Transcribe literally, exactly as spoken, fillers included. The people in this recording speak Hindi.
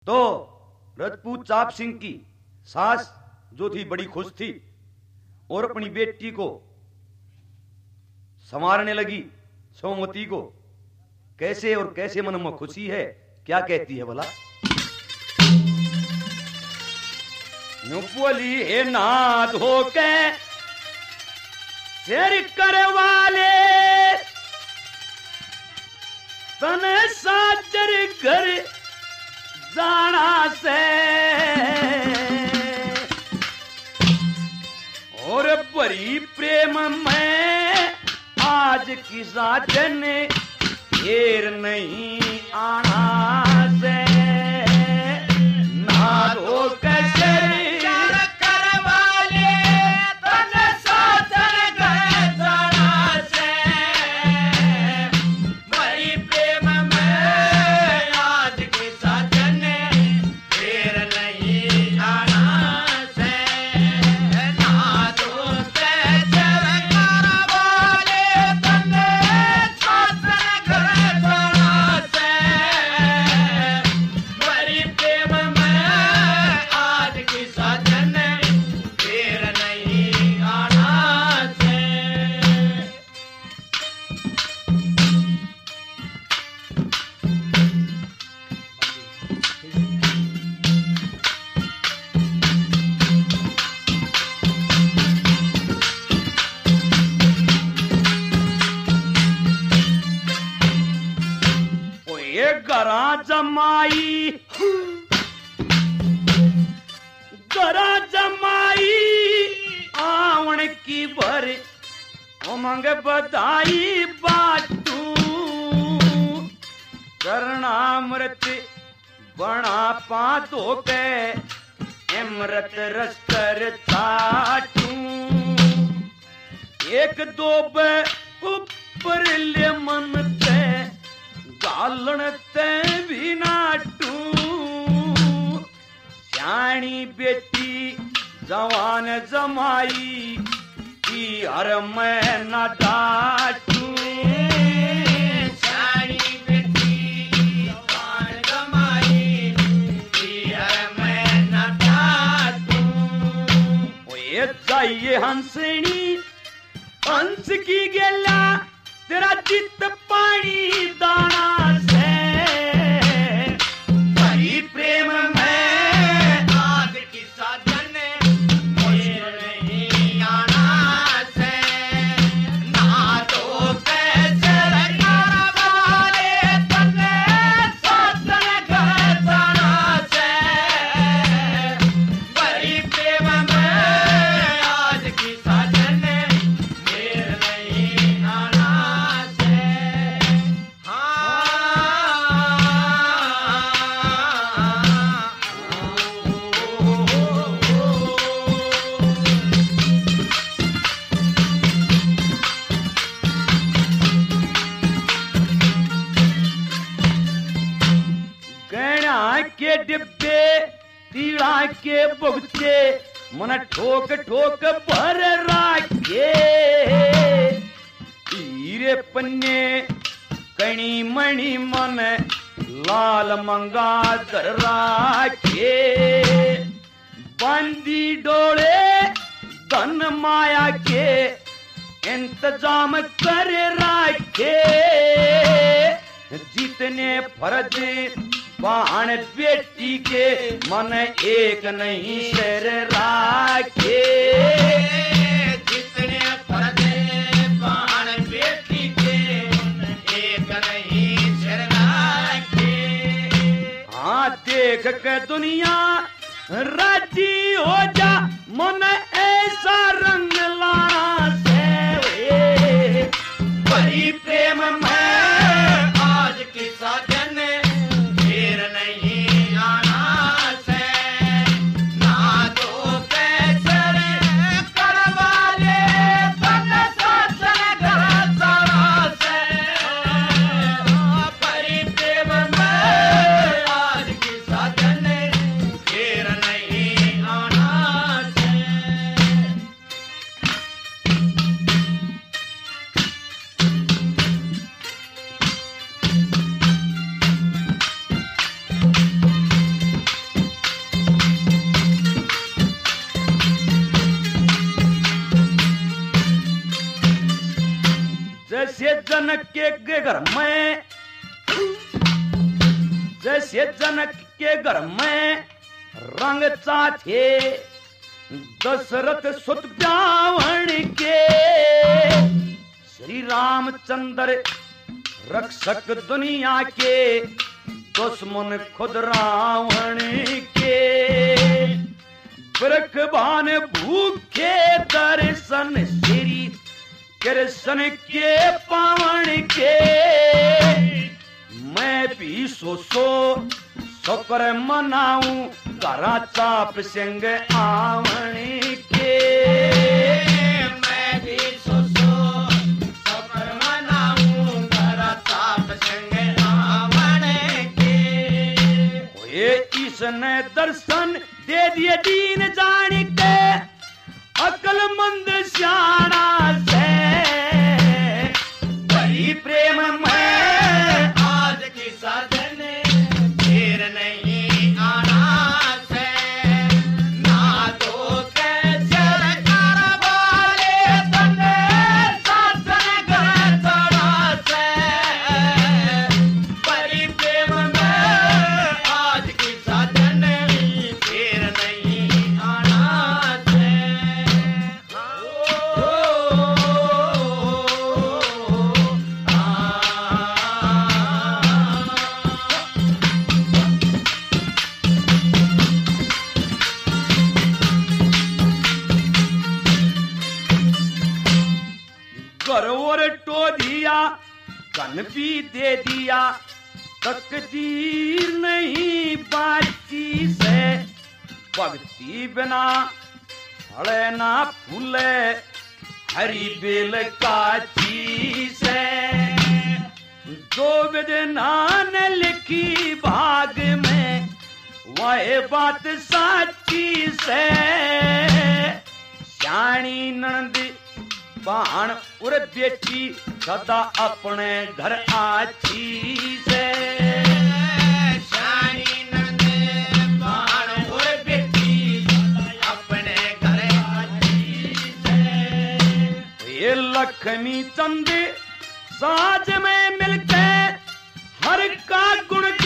तो राजपूत चाप सिंह की सास जो थी बड़ी खुश थी और अपनी बेटी को संवारने लगी सोमवती को। कैसे और कैसे मन में खुशी है, क्या कहती है भला? बोली हे नाथ हो के शेर करवाले तन साचर घर जाना से और बड़ी प्रेम में आज की साजन घेर नहीं आना से ना हो कैसे गरा जमाई गरा जमाई आवन की भर उमंग बधाई बाटू करणामृत बना पातो के अमृत रस्तर चाटू एक दो ऊपर ले मन ते गालन ते भी नाटू श्याणी बेटी जवान जमाई की हर मैं न डाटू श्याणी बेटी जवान जमाई की हर मैं न डाटू ओए जाइए हंसनी हंस की गेला तेरा चित्त पानी दाना से बड़ी प्रेम में आज की साजन घेर नहीं आना से ना तो कैसे वाले तने साजन घर जाना से बड़ी प्रेम में आज की साजन घेर नहीं आना। के डिब्बे तीड़ा के बुगते मन ठोक ठोक भर राखे हीरे पन्ने कणी मणि मन लाल मंगा दर राखे बंदी डोले धन माया के इंतजाम कर राखे जितने फर्ज बाण बेटी के मन एक नहीं सिर राखे जितने फर्ज बाण बेटी के मन एक नहीं सिर राखे। हाँ देख के दुनिया राजी हो जा मन ऐसा रंग लाना से बड़ी प्रेम में आज की साजन नहीं आना से ना तो कैसे करवाले तन साजन घर जाना से बड़ी प्रेम में आज की साजन घेर नहीं आना से। जैसे जनक के घर में जैसे जनक के घर में रंग चाथे दशरथ सुत ब्यावण के श्री रामचंद्र रक्षक दुनिया के दुश्मन खुद रावण के बरखबान भूखे दर्शन श्री कृष्ण के पावन के मैं भी सो सो शुक्र मनाऊं करा चाप सिंह आवन के मैं भी सो सो शुक्र मनाऊं करा चाप सिंह आवन के ये इसने दर्शन दे दिए दीन जान के अकलमंद सियाना से बड़ी प्रेम में आज की साधन फिर नहीं आना से ना तो कैसे कारवाले बने साधन घर चढ़ा से बड़ी प्रेम में आज की साधन फिर नहीं आना से गरवर टो दिया कन भी दे दिया तकदीर नहीं बाची से भक्ति बिना फले ना फूले हरी बेल काची से जो विदना ने लिखी भाग में वह बात साची से श्याणी नंद बाण उर बेटी सदा अपने घर आची से श्याणी नंद बाण उर बेटी अपने घर आची से ये लक्ष्मी चंद साज में मिलके हर का गुण